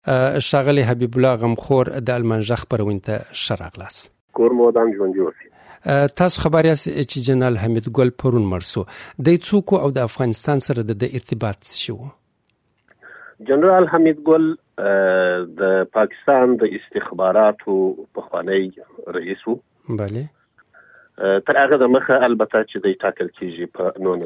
ښاغلی حبیب الله غمخور د المنجه خپرونې ته ښه راغلاست. کور مو ودان ژوندي اوسئ. تاسو خبر یاست چې جنرال حمید ګل پرون مړ شو. دی څوک او د افغانستان سره د ارتباط څه شو؟ جنرال حمید ګل د پاکستان د استخباراتو پخوانی رئیس و. بله. تر هغه د مخه البته چې دی ټاکل کیږي په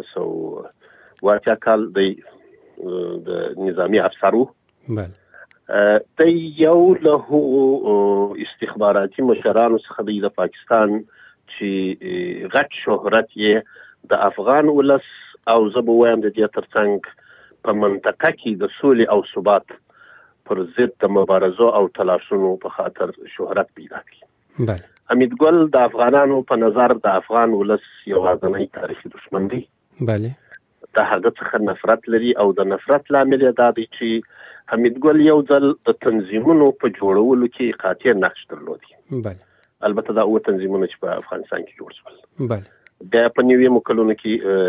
1980 کال دی د نظامی افسر و. بله. دی یو له استخباراتي مشرانو څخه دی د پاکستان چې غټ شهرت یې د افغان ولس او زه به وایم د دې ترڅنګ په منطقه کې د سولې او ثبات پر ضد د مبارزو او تلاشونو په خاطر شهرت پیدا کړي. بله. حمید ګل د افغانانو په نظر د افغان ولس یوازینی تاریخي دشمن دی. بله. د هغه څخه نفرت لري او د نفرت لامل یې دا دی چې حمید ګل یو ځل د تنظیمونو په جوړولو کې قاطع نقش درلودي. بله. البته دا اوه تنظیمونه چې په افغانستان کې جوړ شول. بله. بیا په نویمو کلونو کې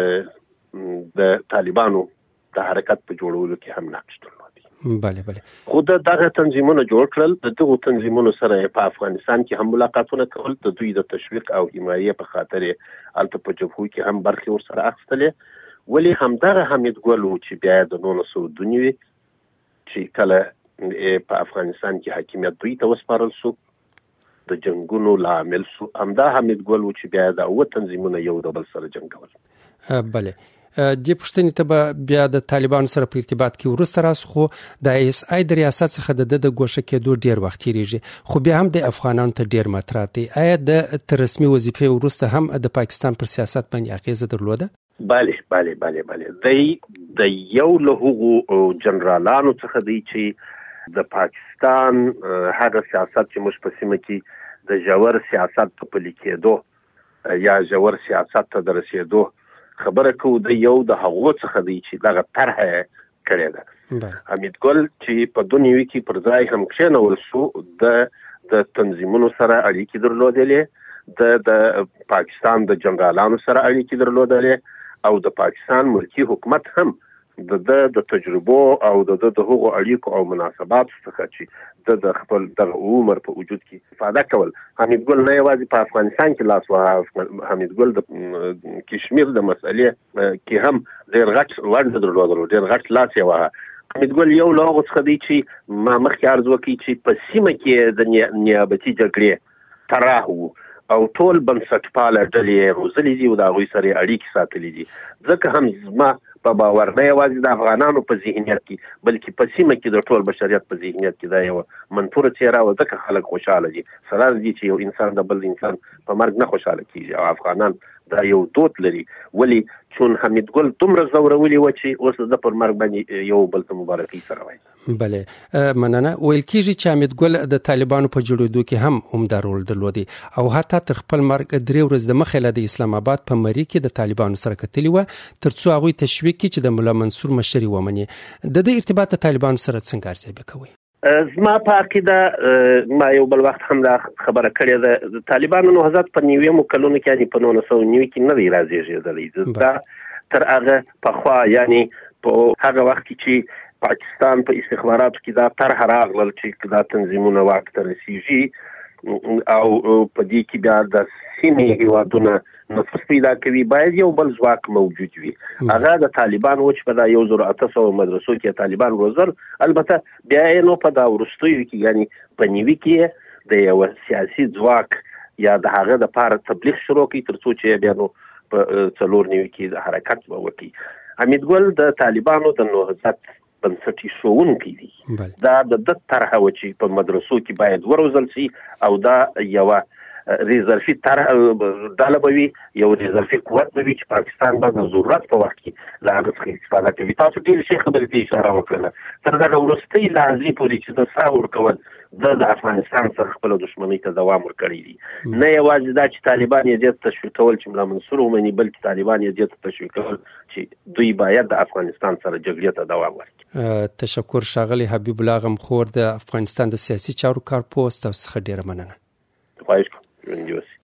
د طالبانو د حرکت په جوړولو کې هم نقش درلودي. بله بله. خو دغه تنظیمونه جوړ کړل. د دغو تنظیمونو سره په افغانستان کې هم ملاقاتونه کول، د دوی د تشویق او حمایې په خاطر هلته په جبهو کې هم برخې ورسره اخیستلې. ولې همدغه حمید ګل و چې بیا د 1992 چې کله په افغانستان کې حاکمیت دوی ته وسپارل شو، د جنگونو لامل شو، همدا حمید ګل و چې بیا د اوه تنظیمونه یو د بل سره جنګول. بله. دې پوښتنې ته به بیا د طالبانو سره په ارتباط کې وروسته راسو، خو د ISI د ریاست څخه د ګوښه کېدو ډېر وخت تېرېږي، خو بیا هم د افغانانو ته ډېر مطرح دی. آیا د رسمي وظیفې وروسته هم د پاکستان پر سیاست باندې اغېزه درلوده؟ بله بله بله بله. دی د یو له هغو جنرالانو څخه دی چې د پاکستان هغه سیاست چې موږ په سیمه کې د ژور سیاست په پلي کېدو یا ژور سیاست ته د رسېدو خبره کوو، د یو د هغو څخه دی چې دغه طرحه کړې ده. حمید ګل چې په 2009 کې پر ځای هم کښېنول شو، د تنظیمونو سره اړیکې درلودلې، د پاکستان د جنرالانو سره اړیکې درلودلې او د پاکستان ملکی حکومت هم د تجربو او د هغو اړیکو او مناسبات څخه چې د خپل دغه عمر په وجود کې استفاده کول. حمید ګل نه یوازې په افغانستان کې لاس وهه، حمید ګل د کشمیر د مسئلې کې هم ډېر غټ ونډه درلودله، ډېر غټ لاس یې وهه. حمید ګل یو له هغو څخه دی چې ما مخکې عرض وکړي چې په سیمه کې د نیابتي جګړې طرح و او ټول بنسټپاله ډلې یې روزلي دي او د هغوی سره یې اړیکې ساتلي دي. ځکه هم زما په باور نه یوازې د افغانانو په ذهنیت کې بلکې په سیمه کې د ټول بشریت په ذهنیت کې دا یو منفوره څېره وه. ځکه خلک خوشحاله دي، سره دي چې یو انسان د بل انسان په مرګ نه خوشحاله کېږي او افغانان دا یو دود لري. ولې چون حمید ګل دومره ځورولي وه چې اوس د پر مرګ باندې یو بل ته مبارکي سره وایي. بله. مننه. ویل کېږي چې حمید ګل د طالبانو په جوړېدو کې هم عمده رول درلودی او حتی تر خپل مرګ 3 ورځې دمخه د اسلام آباد په مري کې د طالبانو سره کتلي وه ترڅو هغوی تشویق کړي چې د ملا منصور مشري ومني. د دې ارتباط د طالبانو سره څنګه ارزیابي کوئ؟ زما په عقیده ما یو بل وخت هم دا خبره کړې ده، د طالبانو نهضت په 90مو کلونو کې یعنې په 1990 کې نه دی رازېږېدلی. دا تر هغه پخوا یعنې په هغه وخت کې چې پاکستان په استخباراتو کې دا طرح راغلل چې دا تنظیمونه واک ته رسېږي او په دې کې بیا د سیمې هېوادونه نفوذ پیدا کوي، باید یو بل ځواک موجود وي. هغه د طالبان و چې په دا 1800 مدرسو کې طالبان روزل. البته بیا یې نو په دا وروستیو کې یعنې په 90 کې د یو سیاسي ځواک یا د هغه دپاره تبلیغ شروع کړي تر څو چې بیا نو په 94 کې د حرکت به وکړي. حمید ګل د طالبانو د نهضت بنسټي ښوونکی دی. دا د طرحه و چې په مدرسو کې باید وروزل شي او دا یوه ریزرفي ډله به وي، یو ریزرفي قوت به وي چې پاکستان به د ضرورت په وخت کې له هغه څخه استفاده کوي. تاسو ډېرې ښې خبرې ته اشاره وکړله. تر دغه وروستۍ لحظې پورې چې د ساه ورکول د افغانستان سره خپله دښمنۍ ته دوام ورکړی دی. نه یوازې دا چې طالبان یې دې ته تشویقول چې ملا منصور ومني، بلکې طالبان یې دې ته تشویقول چې دوی باید د افغانستان سره جګړې ته دوام ورکړي. تشکر ښاغلی حبیب الله غمخور د افغانستان د سیاسي چارو کارپوه، ستاسو څخه ډېره مننه. خواهش کوم.